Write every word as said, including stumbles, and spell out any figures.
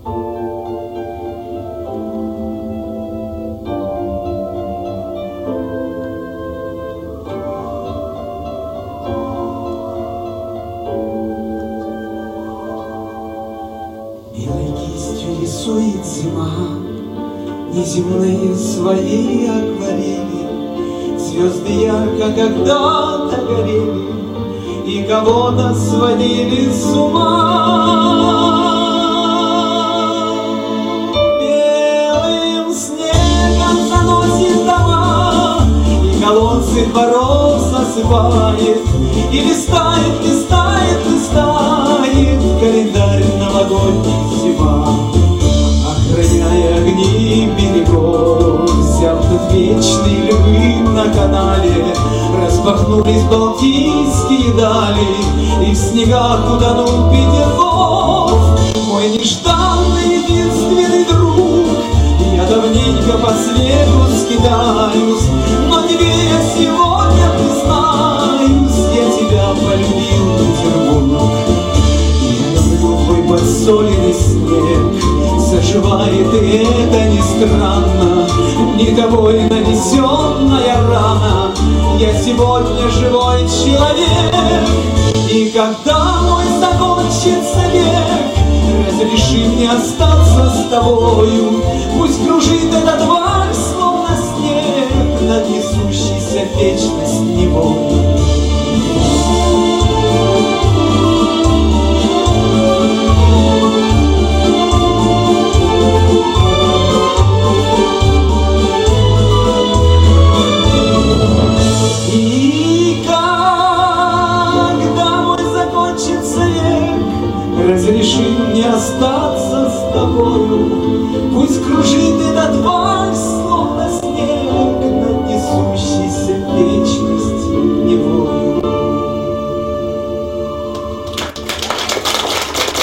Белой кистью рисует зима неземные свои акварели. Звезды ярко когда-то горели и кого-то сводили с ума. Белым снегом заносит дома и колодцы дворов засыпает, и листает, листает, листает календарь новогодний зима. Охраняя огни берегов, взяв тут вечные львы на канале, распахнулись балтийские дали, и в снегах утонул Петергоф. Мой нежданный единственный друг, я давненько по свету скитаюсь, но тебе я сегодня признаюсь, я тебя полюбил, Петербург. Я люблю твой подсоленный снег, заживает, и это не странно, не тобой нанесенная рана. Я сегодня живой человек, и когда мой закончится век, разреши мне остаться с тобою. Пусть кружит этот вальс, словно снег, над несущейся вечность неволей. Разреши мне остаться с тобою, пусть кружит